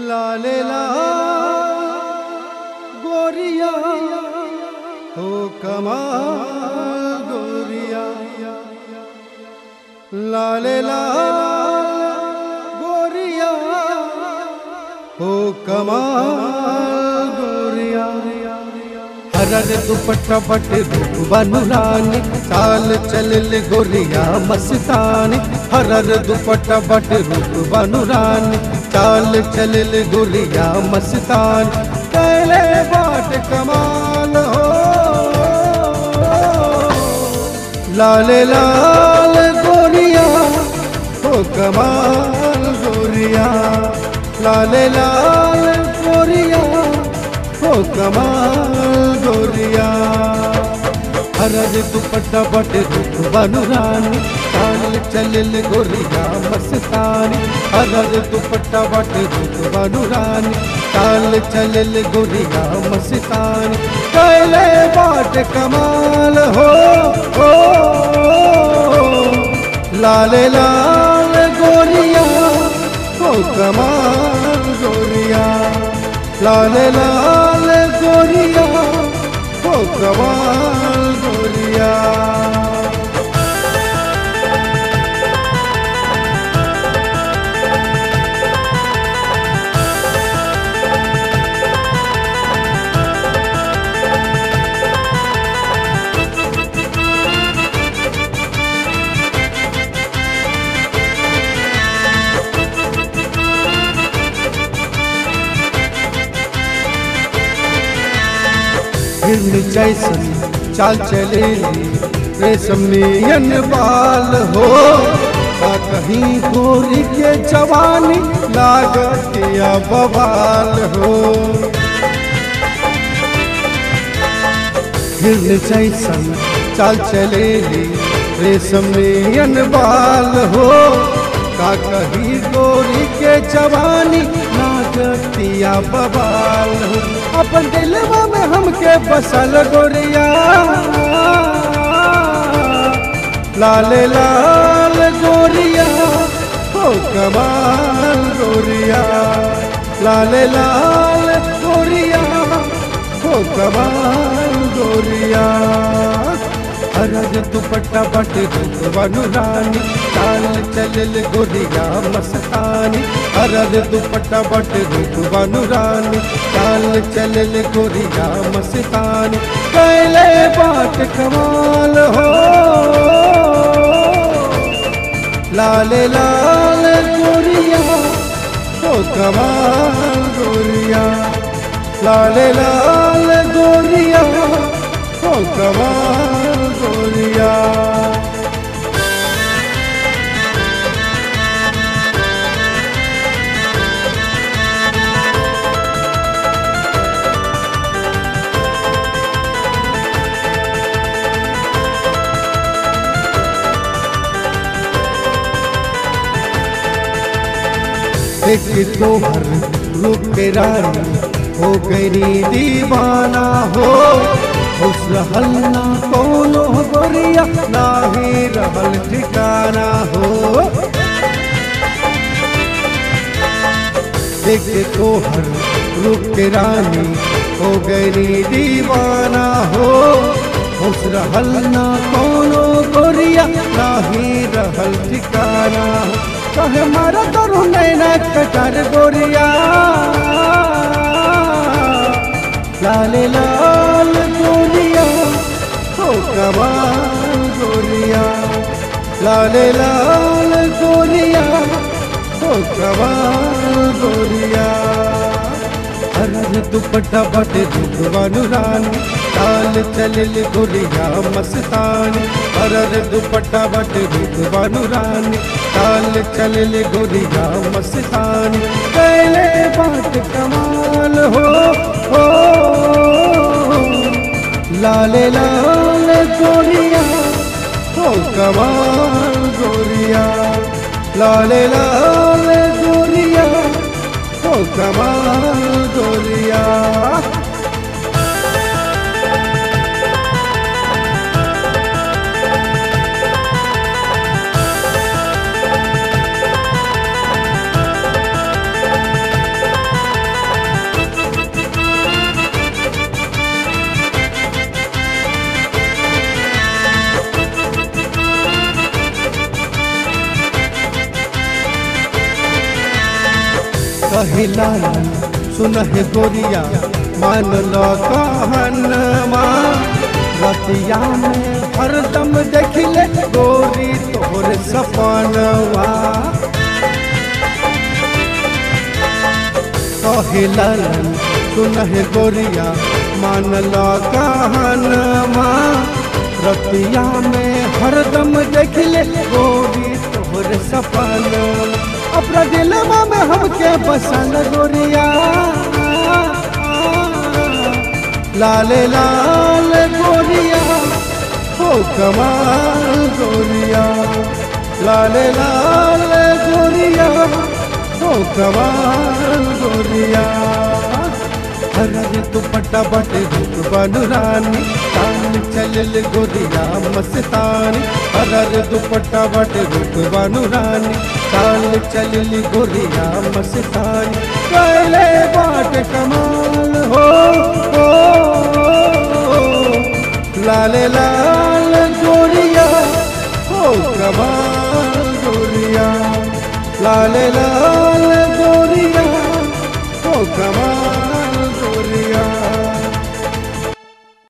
लाले लाल गोरिया हो कमाल गोरिया, लाले लाल गोरिया हो कमाल गोरिया। हरर दुपट्टा बट रूप बनूरानी, चाल चलल गोरिया मस्तानी। हरर दुपट्टा बट रूप बनूरानी, चाल चलल गोरिया मस्तानी। कैले बाट कमाल हो, लाले लाल गोरिया हो कमाल गोरिया, लाले लाल गोरिया हो कमाल गोरिया। हरर दुपट्टा बट रूप बनूरानी, चाल चलल गोरिया मस्तानी। हरर दुपट्टा बट रूप बनूरानी, चाल चलल गोरिया मस्तानी। कैले बाट कमाल हो, लाले लाल गोरिया हो कमाल गोरिया, लाले लाल गोरिया हो कमाल गोरिया। हिरन जैसन चाल चलेली, रेशमियन बाल हो। का कहीं गोरी के जवानी लागतिया बवाल हो। हिरन जैसन चाल चलेली, रेशमियन बाल हो। का कहीं गोरी के जवानी लागतिया बवाल हो। अपन दिलवा में हमके बसल गोरिया, लाले लाल गोरिया हो कमाल गोरिया, लाले लाल गोरिया हो कमाल गोरिया। हरर दुपट्टा बट रूप बनूरानी, चाल चलल गोरिया मस्तानी। हरर दुपट्टा बट रूप बनूरानी, चाल चलल गोरिया मस्तानी। कैले बाट कमाल हो, लाले लाल गोरिया हो कमाल गोरिया, लाले लाल गोरिया हो कमाल गोरिया। देख तोहर रूप के रानी हो गई दीवाना हो। खुश रहल ना कोनो गोरिया, नाही रहल ठिकाना हो। देख तोहर रूप के रानी हो गई दीवाना हो। खुश रहल ना कोनो गोरिया, नाही रहल ठिकाना हो। कहे मारा करू नैना कटार गोरिया, लाले लाल गोरिया हो कमाल गोरिया, लाले लाल गोरिया हो कमाल गोरिया। हरर दुपट्टा बट रूप बनूरानी, चाल चलल गोरिया मस्तानी। हरर दुपट्टा बट रूप बनूरानी, चाल चलल गोरिया मस्तानी। कैले बाट कमाल हो, लाले लाल गोरिया हो कमाल गोरिया, लाले लाल गोरिया हो कमाल गोरिया। कहिलालन सुनह गोरिया मान लो कहनमा रतिया में हरदम देखिले गोरी तोहर सपनवा कहिलालन सुनह गोरिया मान लो कहनमा रतिया में हरदम देखिले गोरी तोहर सपनवा अपना दिलवा में हमके बसल गोरिया लाले लाल गोरिया हो कमाल गोरिया लाले लाल गोरिया हो कमाल गोरिया हरे दुपट्टा बटे रूप बनु रानी चाल चलल गोरिया मस्तानी हरे दुपट्टा बटे रूप बनु रानी चाल चलल गोरिया मस्तानी कैले बाट कमाल हो लाले लाल गोरिया हो कमाल गोरिया लाले लाल